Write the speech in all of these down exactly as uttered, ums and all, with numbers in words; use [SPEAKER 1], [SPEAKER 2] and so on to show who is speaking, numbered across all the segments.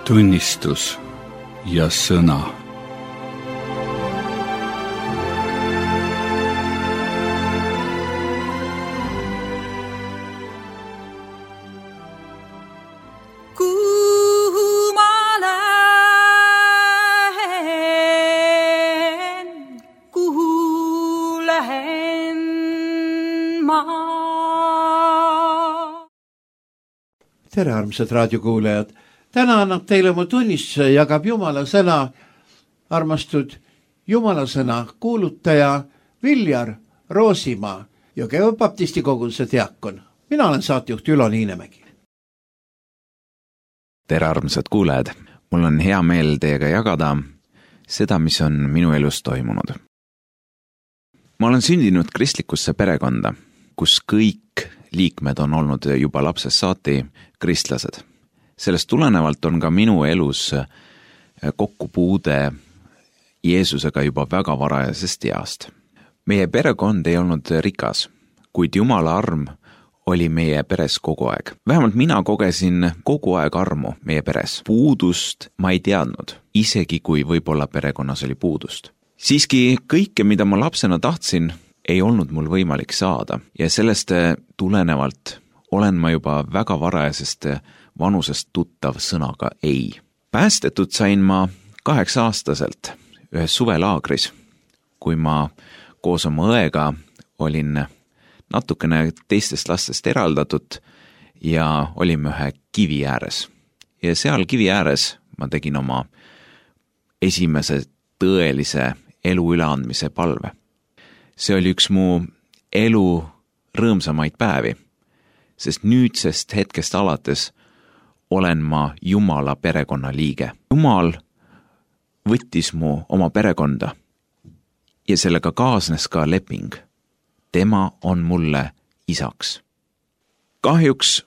[SPEAKER 1] tunnistus ja sõna.
[SPEAKER 2] Kuhu ma lähen, kuhu lähen ma?
[SPEAKER 3] Tere, armsad raadiokuulajad! Täna annab teile mu tunnistuse ja jagab Jumala sõna, armastud Jumala sõna kuulutaja Viljar Roosimaa, Jõgeva baptisti koguduse diakon. Mina olen saatejuht Ülo Niinemägi.
[SPEAKER 4] Tere, armsad kuulajad! Mul on hea meel teiega jagada seda, mis on minu elus toimunud. Ma olen sündinud kristlikusse perekonda, kus kõik liikmed on olnud juba lapsest saati kristlased. Sellest tulenevalt on ka minu elus kokkupuude Jeesusega juba väga varajasest east. Meie perekond ei olnud rikas, kuid Jumala arm oli meie peres kogu aeg. Vähemalt mina kogesin kogu aeg armu meie peres. Puudust ma ei teadnud, isegi kui võib-olla perekonnas oli puudust. Siiski kõike, mida ma lapsena tahtsin, ei olnud mul võimalik saada ja sellest tulenevalt olen ma juba väga varajasest vanusest tuttav sõnaga ei. Päästetud sain ma kaheksa aastaselt ühes suvelaagris, kui ma koos oma õega olin natukene teistest lastest eraldatud ja olime ühe kivi ääres. Ja seal kivi ääres ma tegin oma esimese tõelise elu üleandmise palve. See oli üks mu elu rõõmsamaid päevi, sest nüüdsest hetkest alates olen ma Jumala perekonna liige. Jumal võttis mu oma perekonda ja sellega kaasnes ka leping. Tema on mulle isaks. Kahjuks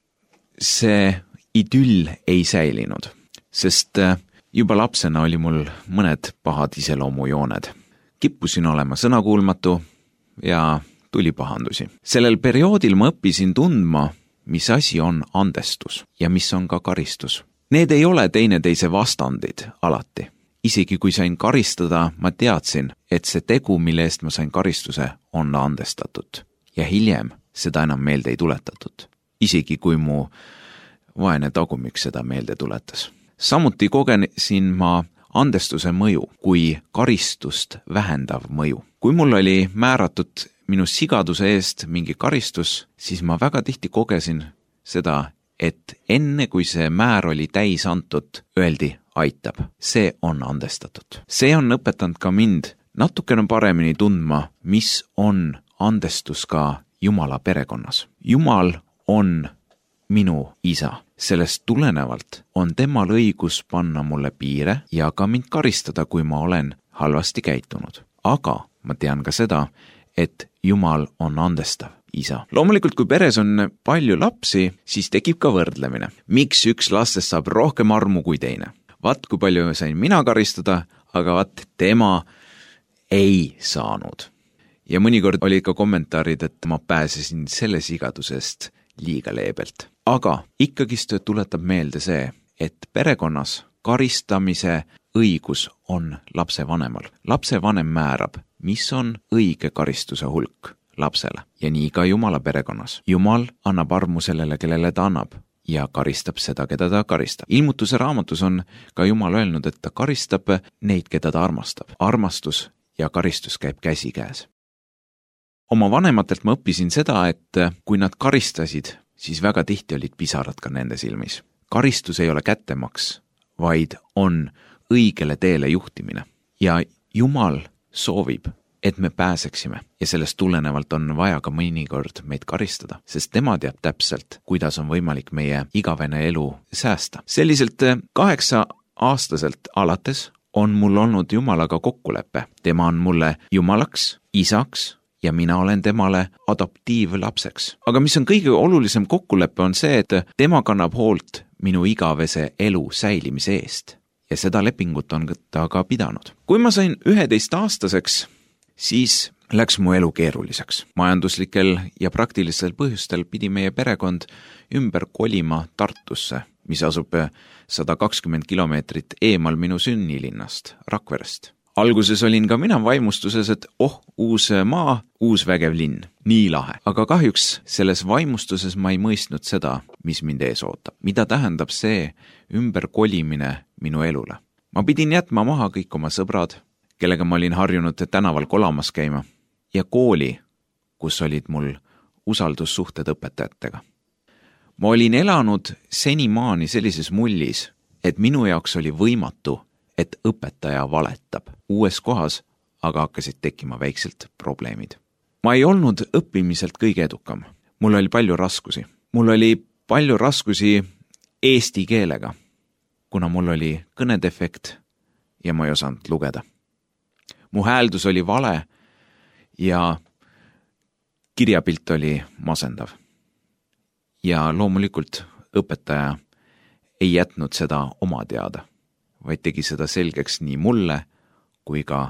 [SPEAKER 4] see idüll ei säilinud, sest juba lapsena oli mul mõned pahad iseloomujooned. Kippusin olema sõnakuulmatu ja tuli pahandusi. Sellel perioodil ma õppisin tundma, mis asi on andestus ja mis on ka karistus. Need ei ole teineteise vastandid alati. Isegi kui sain karistada, ma teadsin, et see tegu, mille eest ma sain karistuse, on andestatud. Ja hiljem seda enam meelde ei tuletatud. Isegi kui mu vaene tagumik seda meelde tuletas. Samuti kogesin ma andestuse mõju kui karistust vähendav mõju. Kui mul oli määratud minu sigaduse eest mingi karistus, siis ma väga tihti kogesin seda, et enne kui see määr oli täis antud, öeldi aitab. See on andestatud. See on õpetanud ka mind natukene paremini tundma, mis on andestus ka Jumala perekonnas. Jumal on minu isa. Sellest tulenevalt on temal õigus panna mulle piire ja ka mind karistada, kui ma olen halvasti käitunud. Aga ma tean ka seda, et Jumal on andestav isa. Loomulikult, kui peres on palju lapsi, siis tekib ka võrdlemine. Miks üks lastest saab rohkem armu kui teine? Vaat kui palju sain mina karistada, aga vaat tema ei saanud. Ja mõnikord oli ka kommentaarid, et ma pääsesin selle sigadusest liiga leebelt. Aga ikkagist tuletab meelde see, et perekonnas karistamise õigus on lapse vanemal. Lapse vanem määrab, mis on õige karistuse hulk lapsele. Ja nii ka Jumala perekonnas. Jumal annab armu sellele, kellele ta annab ja karistab seda, keda ta karistab. Ilmutuse raamatus on ka Jumal öelnud, et ta karistab neid, keda ta armastab. Armastus ja karistus käib käsi käes. Oma vanematelt ma õppisin seda, et kui nad karistasid, siis väga tihti olid pisarad ka nende silmis. Karistus ei ole kättemaks, vaid on õigele teele juhtimine. Ja Jumal soovib, et me pääseksime ja sellest tulenevalt on vaja ka mõnikord meid karistada, sest tema teab täpselt, kuidas on võimalik meie igavene elu säästa. Selliselt kaheksa aastaselt alates on mul olnud Jumalaga kokkulepe. Tema on mulle Jumalaks, isaks ja mina olen temale adoptiivlapseks. Aga mis on kõige olulisem kokkulepe on see, et tema kannab hoolt minu igavese elu säilimise eest. Ja seda lepingut on ta ka pidanud. Kui ma sain üheteist aastaseks, siis läks mu elu keeruliseks. Majanduslikel ja praktilistel põhjustel pidi meie perekond ümber kolima Tartusse, mis asub sada kakskümmend kilomeetrit eemal minu sünnilinnast, Rakverest. Alguses olin ka mina vaimustuses, et oh, uus maa, uus vägev linn, nii lahe. Aga kahjuks selles vaimustuses ma ei mõistnud seda, mis mind ees ootab. Mida tähendab see ümberkolimine minu elule? Ma pidin jätma maha kõik oma sõbrad, kellega ma olin harjunud tänaval kolamas käima, ja kooli, kus olid mul usaldussuhted õpetajatega. Ma olin elanud senimaani sellises mullis, et minu jaoks oli võimatu, et õpetaja valetab. Uues kohas aga hakkasid tekkima väikselt probleemid. Ma ei olnud õppimiselt kõige edukam. Mul oli palju raskusi. Mul oli palju raskusi eesti keelega, kuna mul oli kõnedefekt ja ma ei osanud lugeda. Mu hääldus oli vale ja kirjapilt oli masendav. Ja loomulikult õpetaja ei jätnud seda oma teada, vaid tegi seda selgeks nii mulle kui ka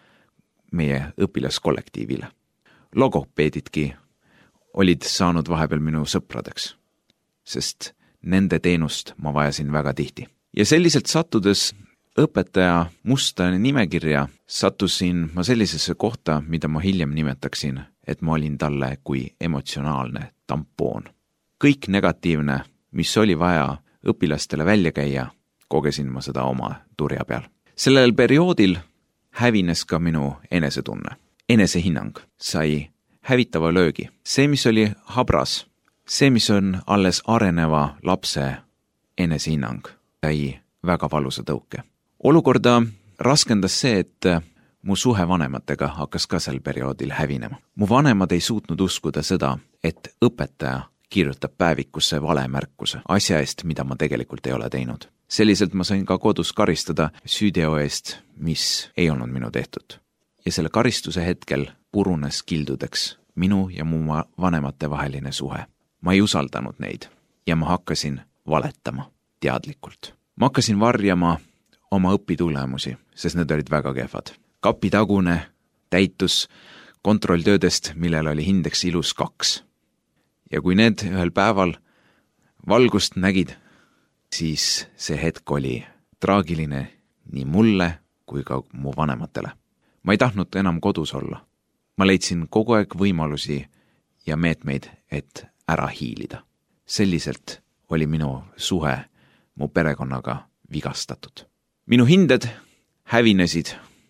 [SPEAKER 4] meie õpilaskollektiivile. Logopeedidki olid saanud vahepeal minu sõpradeks, sest nende teenust ma vajasin väga tihti. Ja selliselt sattudes õpetaja musta nimekirja sattusin ma sellisesse kohta, mida ma hiljem nimetaksin, et ma olin talle kui emotsionaalne tampoon. Kõik negatiivne, mis oli vaja õpilastele välja käia, kogesin ma seda oma turja peal. Sellel perioodil hävines ka minu enesetunne. Enesehinnang sai hävitava löögi. See, mis oli habras, see, mis on alles areneva lapse enesehinnang, sai väga valusa tõuke. Olukorda raskendas see, et mu suhe vanematega hakkas ka sel perioodil hävinema. Mu vanemad ei suutnud uskuda seda, et õpetaja kirjutab päevikusse valemärkuse asja eest, mida ma tegelikult ei ole teinud. Selliselt ma sain ka kodus karistada süüteo eest, mis ei olnud minu tehtud. Ja selle karistuse hetkel purunes kildudeks minu ja mu vanemate vaheline suhe. Ma ei usaldanud neid ja ma hakkasin valetama teadlikult. Ma hakkasin varjama oma õpitulemusi, sest need olid väga kehvad. Kapitagune täitus kontrolltöödest, millel oli hindeks ilus kaks. Ja kui need ühel päeval valgust nägid, siis see hetk oli traagiline nii mulle kui ka mu vanematele. Ma ei tahtnud enam kodus olla. Ma leidsin kogu aeg võimalusi ja meetmeid, et ära hiilida. Selliselt oli minu suhe mu perekonnaga vigastatud. Minu hinded hävinesid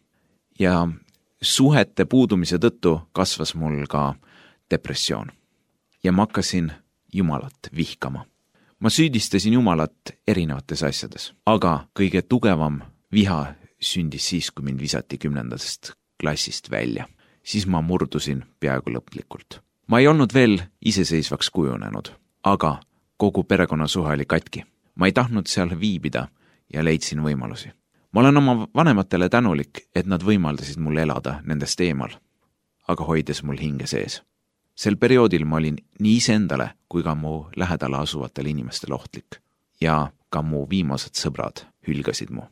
[SPEAKER 4] ja suhete puudumise tõttu kasvas mul ka depressioon. Ja ma hakkasin Jumalat vihkama. Ma süüdistasin Jumalat erinevates asjades, aga kõige tugevam viha sündis siis, kui mind visati kümnendast klassist välja. Siis ma murdusin peaaegu lõplikult. Ma ei olnud veel iseseisvaks kujunenud, aga kogu perekonna suhe oli katki. Ma ei tahtnud seal viibida ja leidsin võimalusi. Ma olen oma vanematele tänulik, et nad võimaldasid mul elada nendest eemal, aga hoides mul hinge sees. Sel perioodil ma olin nii iseendale kui ka mu lähedale asuvatele inimestele ohtlik ja ka mu viimased sõbrad hülgasid mu.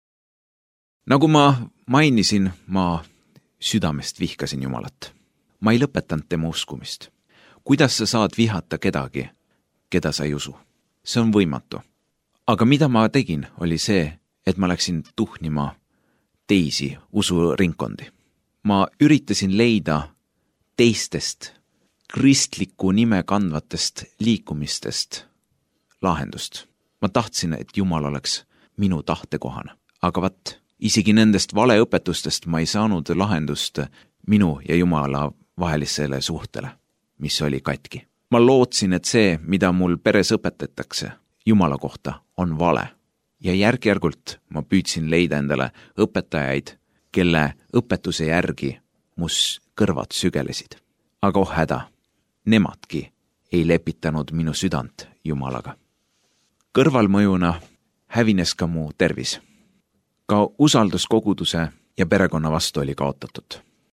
[SPEAKER 4] Nagu ma mainisin, ma südamest vihkasin Jumalat. Ma ei lõpetanud tema uskumist. Kuidas sa saad vihata kedagi, keda sa ei usu? See on võimatu. Aga mida ma tegin, oli see, et ma läksin tuhnima teisi usuringkondi. Ma üritasin leida teistest kristliku nime kandvatest liikumistest lahendust. Ma tahtsin, et Jumal oleks minu tahtekohane. Aga vat, isegi nendest valeõpetustest ma ei saanud lahendust minu ja Jumala vahelisele suhtele, mis oli katki. Ma lootsin, et see, mida mul peres õpetatakse Jumala kohta, on vale. Ja järk-järgult ma püüdsin leida endale õpetajaid, kelle õpetuse järgi mus kõrvad sügelesid. Aga oh häda, nemadki ei lepitanud minu südant Jumalaga. Kõrvalmõjuna hävines ka mu tervis. Ka usaldus koguduse ja perekonna vastu oli kaotatud.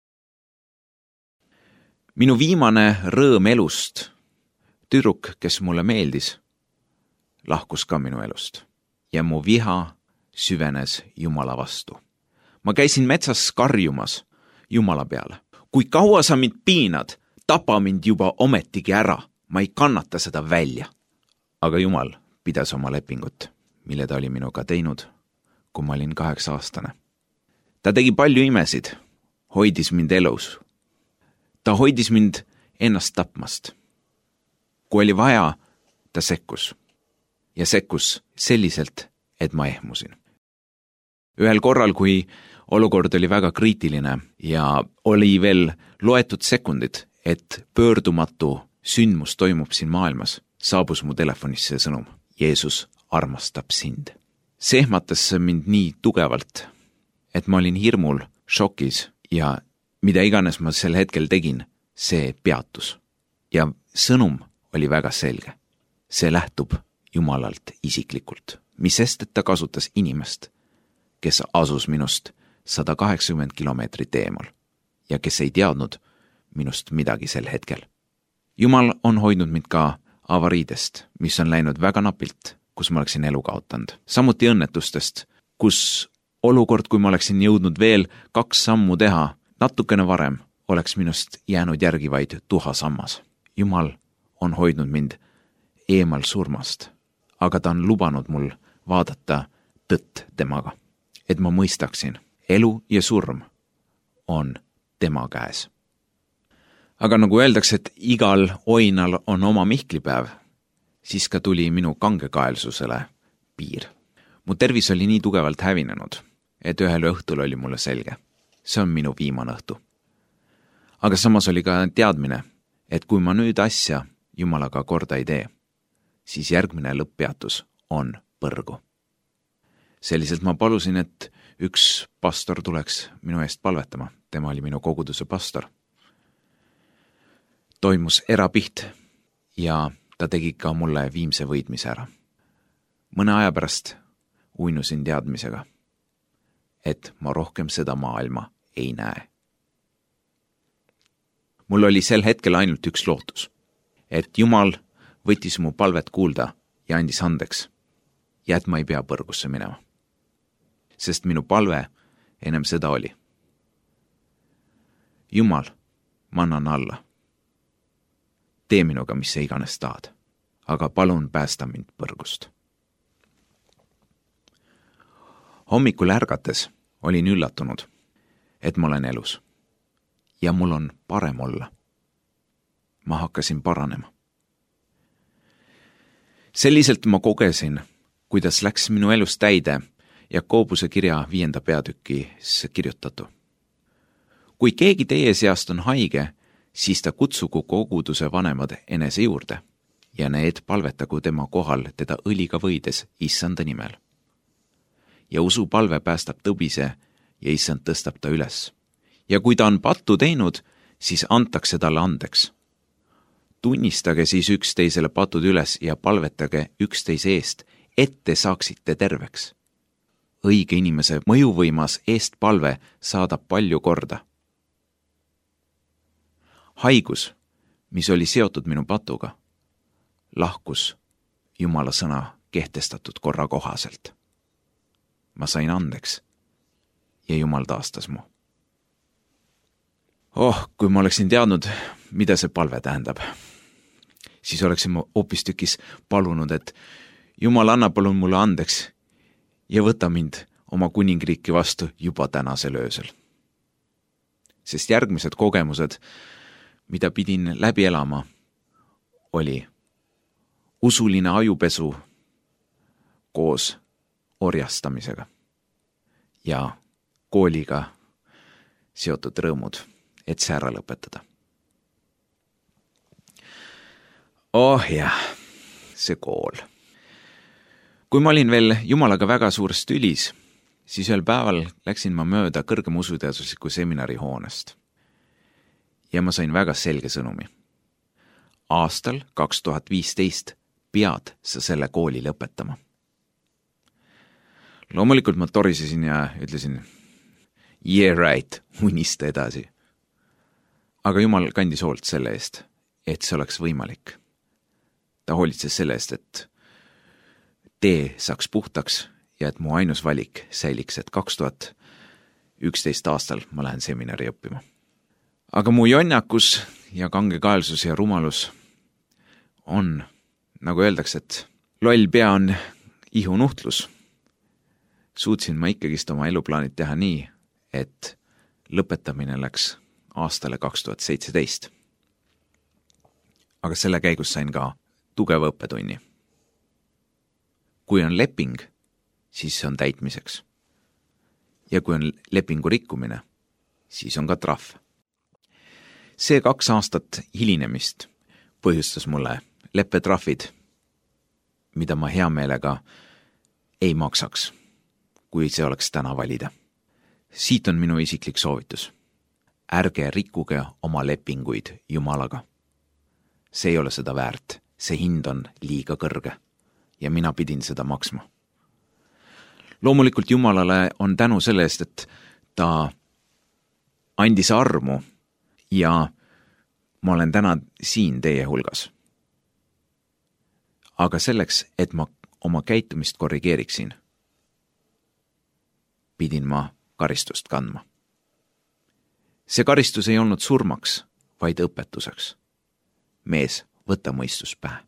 [SPEAKER 4] Minu viimane rõõm elust, tüdruk, kes mulle meeldis, lahkus ka minu elust ja mu viha süvenes Jumala vastu. Ma käisin metsas karjumas Jumala peale. Kui kaua sa mind piinad, tapa mind juba ometigi ära, ma ei kannata seda välja. Aga Jumal pidas oma lepingut, mille ta oli minuga teinud, kui ma olin kaheksa aastane. Ta tegi palju imesid, hoidis mind elus. Ta hoidis mind ennast tapmast. Kui oli vaja, ta sekkus. Ja sekkus selliselt, et ma ehmusin. Ühel korral, kui olukord oli väga kriitiline ja oli veel loetud sekundid, et pöördumatu sündmus toimub siin maailmas, saabus mu telefonisse see sõnum. Jeesus armastab sind. See ehmatas mind nii tugevalt, et ma olin hirmul, šokis ja mida iganes ma sel hetkel tegin, see peatus. Ja sõnum oli väga selge. See lähtub Jumalalt isiklikult, mis sest, et ta kasutas inimest, kes asus minust sada kaheksakümmend kilomeetrit eemal ja kes ei teadnud minust midagi sel hetkel. Jumal on hoidnud mind ka avariidest, mis on läinud väga napilt, kus ma oleksin elu kaotanud. Samuti õnnetustest, kus olukord, kui ma oleksin jõudnud veel kaks sammu teha, natukene varem oleks minust jäänud järgi vaid tuha sammas. Jumal on hoidnud mind eemal surmast, aga ta on lubanud mul vaadata tõtt temaga, et ma mõistaksin, elu ja surm on tema käes. Aga nagu öeldakse, et igal oinal on oma mihklipäev, siis ka tuli minu kangekaelsusele piir. Mu tervis oli nii tugevalt hävinenud, et ühel õhtul oli mulle selge. See on minu viimane õhtu. Aga samas oli ka teadmine, et kui ma nüüd asja Jumalaga korda ei tee, siis järgmine lõpppeatus on põrgu. Selliselt ma palusin, et üks pastor tuleks minu eest palvetama. Tema oli minu koguduse pastor. Toimus erapiht ja ta tegi ka mulle viimse võidmise ära. Mõne aja pärast uinusin teadmisega, et ma rohkem seda maailma ei näe. Mul oli sel hetkel ainult üks lootus, et Jumal võttis mu palvet kuulda ja andis andeks ja et ma ei pea põrgusse minema. Sest minu palve ennem seda oli. Jumal, ma annan alla. Tee minuga, mis sa iganes tahad, aga palun päästa mind põrgust. Hommikul ärgates olin üllatunud, et ma olen elus ja mul on parem olla. Ma hakkasin paranema. Selliselt ma kogesin, kuidas läks minu elus täide Jakobuse kirja viienda peatükis kirjutatu. Kui keegi teie seast on haige, siis ta kutsugu koguduse vanemad enese juurde ja need palvetagu tema kohal teda õliga võides issanda nimel. Ja usu palve päästab tõbise ja issand tõstab ta üles. Ja kui ta on pattu teinud, siis antakse talle andeks. Tunnistage siis üksteisele patud üles ja palvetage üksteise eest, et te saaksite terveks. Õige inimese mõjuvõimas eest palve saadab palju korda. Haigus, mis oli seotud minu patuga, lahkus Jumala sõna kehtestatud korra kohaselt. Ma sain andeks ja Jumal taastas mu. Oh, kui ma oleksin teadnud, mida see palve tähendab, siis oleksin ma hoopistükis palunud, et Jumal anna palun mulle andeks ja võta mind oma kuningriiki vastu juba tänasel öösel. Sest järgmised kogemused, mida pidin läbi elama, oli usuline ajupesu koos orjastamisega ja kooliga seotud rõõmud, et see ära lõpetada. Oh jah, see kool. Kui ma olin veel Jumalaga väga suures tülis, siis ühel päeval läksin ma mööda kõrgema usuteadusliku seminari hoonest. Ja ma sain väga selge sõnumi. Aastal kaks tuhat viisteist pead sa selle kooli lõpetama. Loomulikult ma torisesin ja ütlesin, yeah right, unista edasi. Aga Jumal kandis hoolt selle eest, et see oleks võimalik. Ta hoolitses selle eest, et tee saaks puhtaks ja et mu ainus valik säiliks, et kaks tuhat üksteist aastal ma lähen seminari õppima. Aga mu jonnakus ja kangekaelsus ja rumalus on, nagu öeldakse, et loll pea on ihunuhtlus, suutsin ma ikkagist oma eluplaanid teha nii, et lõpetamine läks aastale kaks tuhat seitseteist. Aga selle käigus sain ka tugeva õppetunni. Kui on leping, siis see on täitmiseks. Ja kui on lepingu rikkumine, siis on ka trahv. See kaks aastat hilinemist põhjustas mulle leppetrahvid, mida ma hea meelega ei maksaks, kui see oleks täna valida. Siit on minu isiklik soovitus. Ärge rikkuge oma lepinguid Jumalaga. See ei ole seda väärt, see hind on liiga kõrge ja mina pidin seda maksma. Loomulikult Jumalale on tänu selle eest, et ta andis armu ja ma olen täna siin teie hulgas. Aga selleks, et ma oma käitumist korrigeeriksin, pidin ma karistust kandma. See karistus ei olnud surmaks, vaid õpetuseks. Mees, võta mõistus pähe.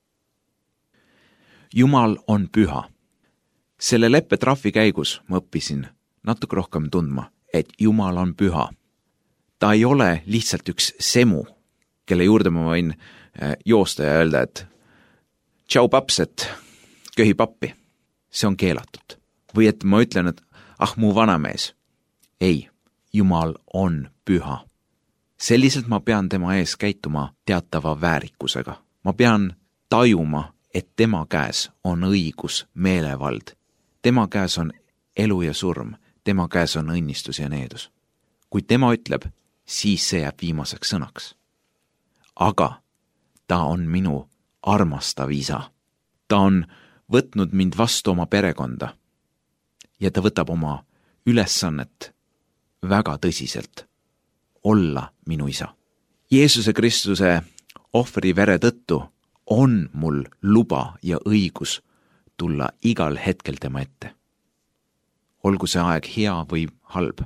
[SPEAKER 4] Jumal on püha. Selle leppetrahvi käigus ma õppisin natuke rohkem tundma, et Jumal on püha. Ta ei ole lihtsalt üks semu, kelle juurde ma võin joosta ja öelda, et tšau paps, et köhi pappi. See on keelatud. Või et ma ütlen, et ah, mu vanamees. Ei, Jumal on püha. Selliselt ma pean tema ees käituma teatava väärikusega. Ma pean tajuma, et tema käes on õigus, meelevald. Tema käes on elu ja surm. Tema käes on õnnistus ja needus. Kui tema ütleb, siis see jääb viimaseks sõnaks. Aga ta on minu armastav isa. Ta on võtnud mind vastu oma perekonda ja ta võtab oma ülesannet väga tõsiselt olla minu isa. Jeesuse Kristuse ohvri vere tõttu on mul luba ja õigus tulla igal hetkel tema ette. Olgu see aeg hea või halb.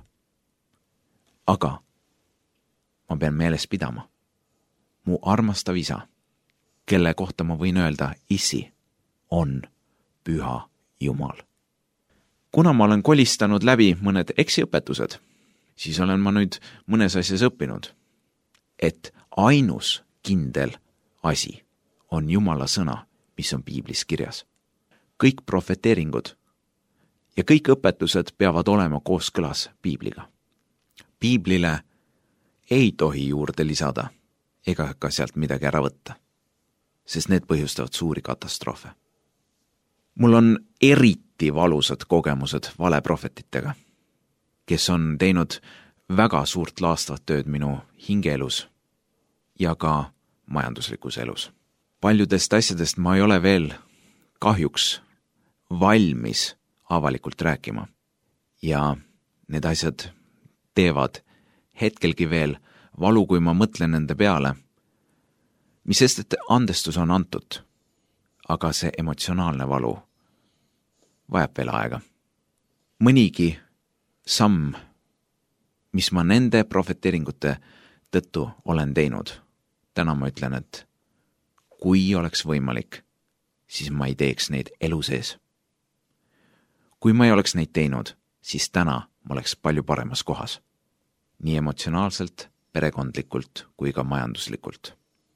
[SPEAKER 4] Aga ma pean meeles pidama. Mu armastav isa, kelle kohta ma võin öelda issi, on püha Jumal. Kuna ma olen kolistanud läbi mõned eksiõpetused, siis olen ma nüüd mõnes asjas õppinud, et ainus kindel asi on Jumala sõna, mis on piiblis kirjas. Kõik profeteeringud ja kõik õpetused peavad olema kooskõlas piibliga. Piiblile ei tohi juurde lisada ega ka sealt midagi ära võtta, sest need põhjustavad suuri katastroofe. Mul on eriti valusad kogemused valeprofetitega, kes on teinud väga suurt laastavat tööd minu hingeelus ja ka majanduslikus elus. Paljudest asjadest ma ei ole veel kahjuks valmis avalikult rääkima ja need asjad teevad hetkelgi veel valu, kui ma mõtlen nende peale, mis sest, et andestus on antud, aga see emotsionaalne valu vajab veel aega. Mõnigi samm, mis ma nende profeteeringute tõttu olen teinud, täna ma ütlen, et kui oleks võimalik, siis ma ei teeks neid elu sees. Kui ma ei oleks neid teinud, siis täna ma oleks palju paremas kohas. Nii emotsionaalselt, perekondlikult kui ka majanduslikult.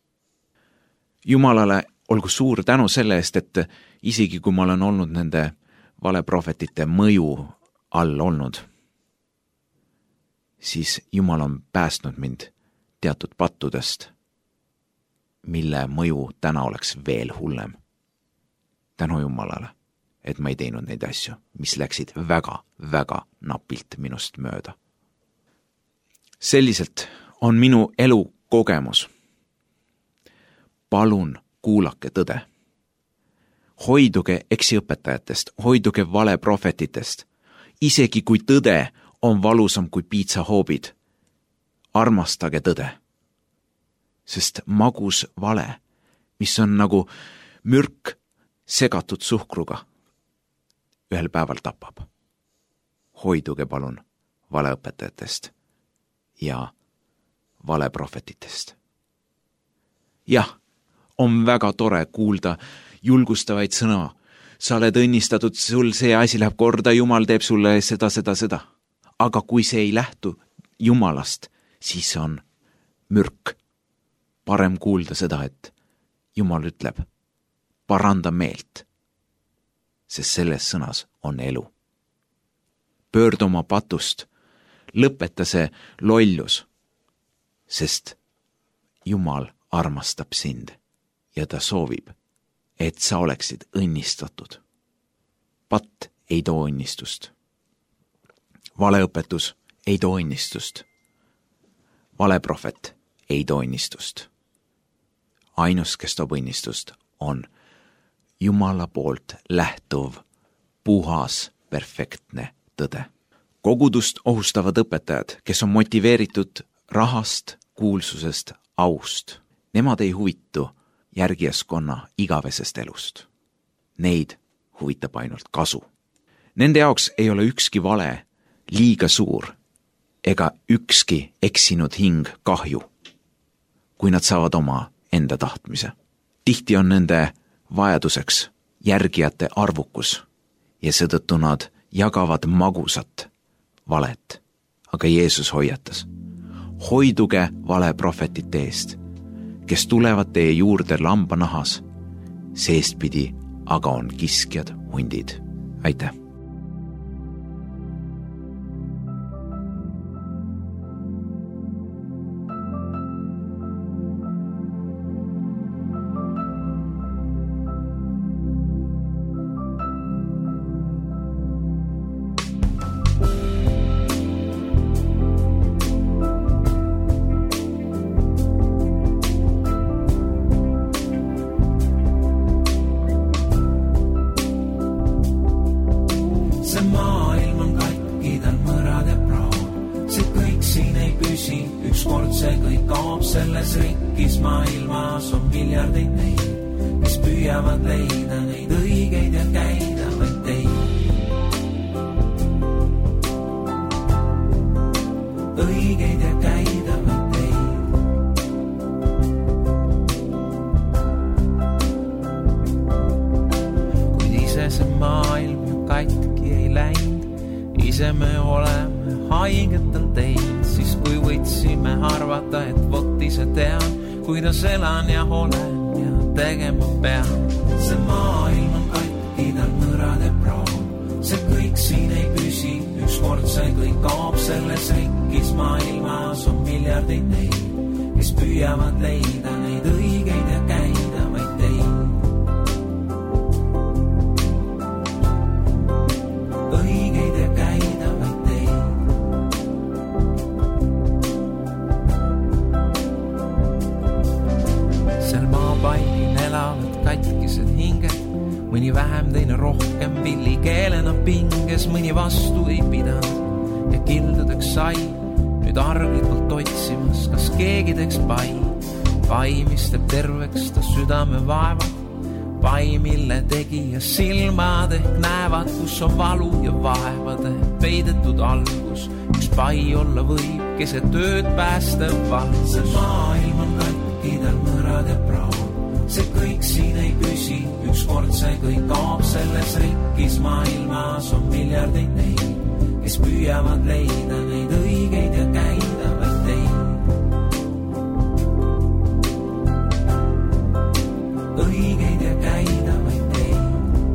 [SPEAKER 4] Jumalale olgu suur tänu selle eest, et isegi kui ma olen olnud nende valeprofetite mõju all olnud, siis Jumal on päästnud mind teatud pattudest, mille mõju täna oleks veel hullem. Tänu Jumalale, et ma ei teinud neid asju, mis läksid väga, väga napilt minust mööda. Selliselt on minu elu kogemus. Palun kuulake tõde. Hoiduge eksiõpetajatest, hoiduge valeprofetitest. Isegi kui tõde on valusam kui piitsahoobid, armastage tõde. Sest magus vale, mis on nagu mürk segatud suhkruga, ühel päeval tapab. Hoiduge palun valeõpetajatest ja valeprofetitest. Jah, on väga tore kuulda julgustavaid sõna. Sa oled õnnistatud, sul see asi läheb korda, Jumal teeb sulle seda, seda, seda. Aga kui see ei lähtu Jumalast, siis on mürk. Parem kuulda seda, et Jumal ütleb, paranda meelt, sest selles sõnas on elu. Pöördu oma patust, lõpeta see lollus, sest Jumal armastab sind ja ta soovib, et sa oleksid õnnistatud. Patt ei too õnnistust. Valeõpetus ei too õnnistust. Valeprofet ei too õnnistust. Ainus, kes toob õnnistust, on Jumala poolt lähtuv, puhas, perfektne tõde. Kogudust ohustavad õpetajad, kes on motiveeritud rahast, kuulsusest, aust. Nemad ei huvitu järgijaskonna igavesest elust. Neid huvitab ainult kasu. Nende jaoks ei ole ükski vale liiga suur ega ükski eksinud hing kahju, kui nad saavad oma enda tahtmise. Tihti on nende vajaduseks järgijate arvukus ja seetõttu nad jagavad magusat valet. Aga Jeesus hoiatas, hoiduge valeprohvetite eest, kes tulevad teie juurde lambanahas, seestpidi aga on kiskjad hundid. Aitäh!
[SPEAKER 5] Elan ja olen ja tegema pean. See maailm on katki, tal mõrade praal. See kõik siin ei püsi, ükskord see kõik kaob. Selles rikkis maailmas on miljardeid neid, kes püüavad leida neid õigeid ja käida vaid teid. Õigeid ja käida vaid teid. Seal maapainin elavad katkised hinged, mõni vähem, teine rohkem, villikeelena pinges, mõni vastu ei pidanud ja kildudeks sai, nüüd arglikult otsimas, kas keegi teeks pai. Pai, mis teeb terveks ta südame vaeva, pai, mille tegija silmad ehk näevad, kus on valu ja vaevade peidetud algus. Üks pai olla võib, keset tööd päästev vald. See maailm on katki, tal mõrad ja praal. See kõik siin ei püsi, ükskord see kõik kaob. Selles rikkis maailmas on miljardeid neid, kes püüavad leida neid õigeid ja käida vaid teid. Õigeid ja käida vaid teid.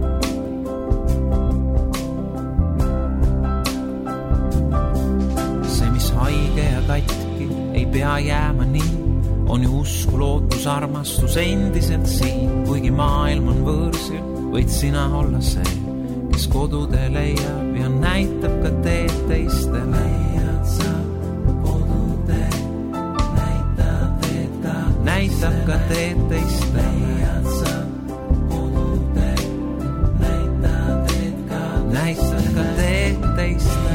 [SPEAKER 5] See, mis haige ja katki, ei pea jääma nii, on ju usku, lootus, armastus endiselt siin. Kuigi maailm on võõrsil, võid sina olla see, kes kodude leiab ja näitab ka teed teistele. Leiad sa kodude, näitab teed ka, näitab ka teed teistele. Leiad sa kodude, näitab teed ka, näitab ka teed teistele.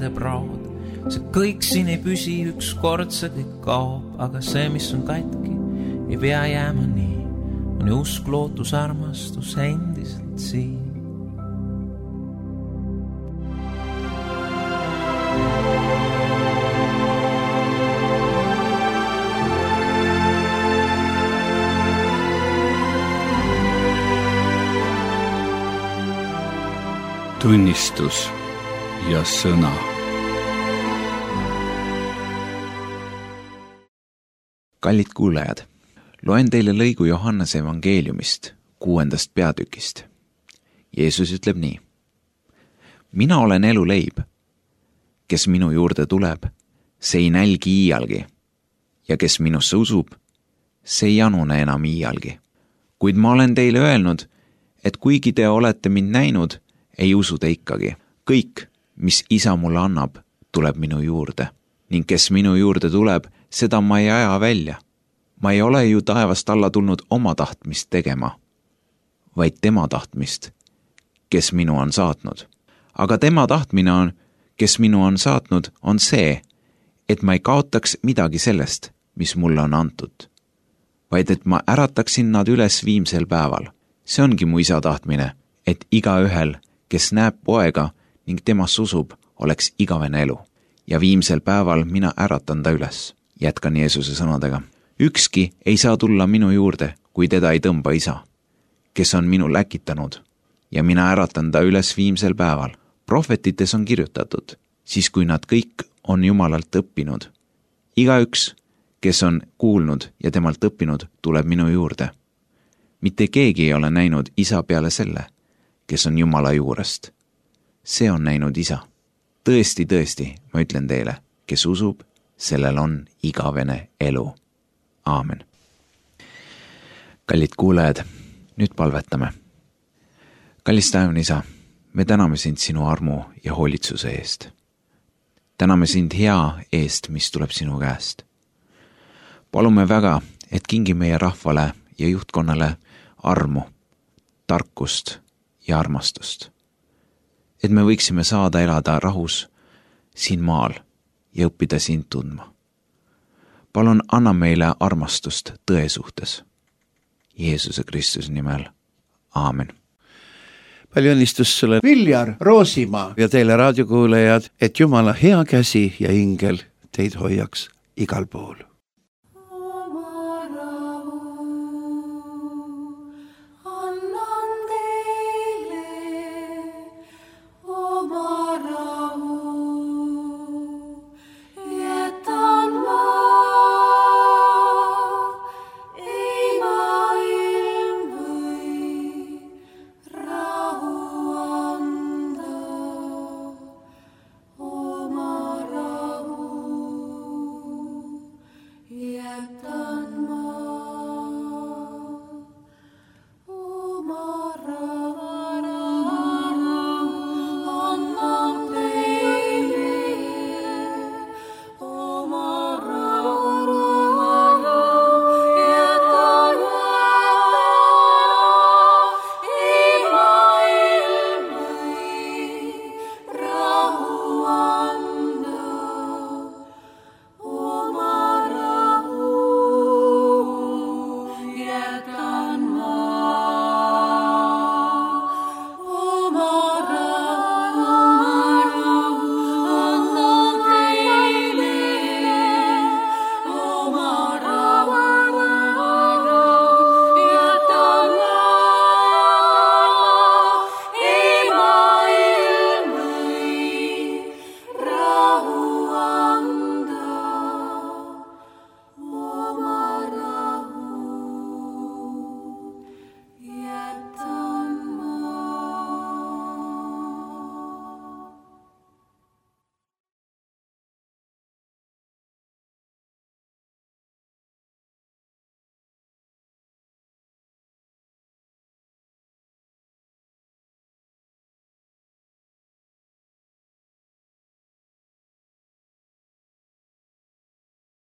[SPEAKER 5] rämede praad. See kõik siin ei püsi, ükskord see kõik kaob, aga see, mis on katki, ei pea jääma nii. On usk, lootus, armastus endiselt siin.
[SPEAKER 1] Tunnistus ja sõna.
[SPEAKER 4] Kallid kuulajad, loen teile lõigu Johannese evangeeliumist, kuuendast peatükist. Jeesus ütleb nii. Mina olen eluleib. Kes minu juurde tuleb, see ei nälgi iialgi. Ja kes minusse usub, see ei janune enam iialgi. Kuid ma olen teile öelnud, et kuigi te olete mind näinud, ei usu te ikkagi. Kõik, mis isa mulle annab, tuleb minu juurde. Ning kes minu juurde tuleb, seda ma ei aja välja. Ma ei ole ju taevast alla tulnud oma tahtmist tegema, vaid tema tahtmist, kes minu on saatnud. Aga tema tahtmine on, kes minu on saatnud, on see, et ma ei kaotaks midagi sellest, mis mulle on antud, vaid et ma ärataksin nad üles viimsel päeval. See ongi mu isa tahtmine, et igaühel, kes näeb poega ning temast usub, oleks igavene elu. Ja viimsel päeval mina äratan ta üles. Jätkan Jeesuse sõnadega. Ükski ei saa tulla minu juurde, kui teda ei tõmba isa, kes on minu läkitanud, ja mina äratan ta üles viimsel päeval. Prohvetites on kirjutatud, siis kui nad kõik on Jumalalt õppinud. Igaüks, kes on kuulnud ja temalt õppinud, tuleb minu juurde. Mitte keegi ei ole näinud isa peale selle, kes on Jumala juurest. See on näinud isa. Tõesti, tõesti, ma ütlen teile, kes usub, sellel on igavene elu. Aamen. Kallid kuulajad, nüüd palvetame. Kallis taevane isa, me täname sind sinu armu ja hoolitsuse eest. Täname sind hea eest, mis tuleb sinu käest. Palume väga, et kingi meie rahvale ja juhtkonnale armu, tarkust ja armastust. Et me võiksime saada elada rahus siin maal ja õppida sind tundma. Palun anna meile armastust tõe suhtes. Jeesuse Kristuse nimel. Aamen.
[SPEAKER 3] Palju õnnistus sulle, Viljar Roosimaa ja teile raadiokuulajad, et Jumala hea käsi ja ingel teid hoiaks igal pool.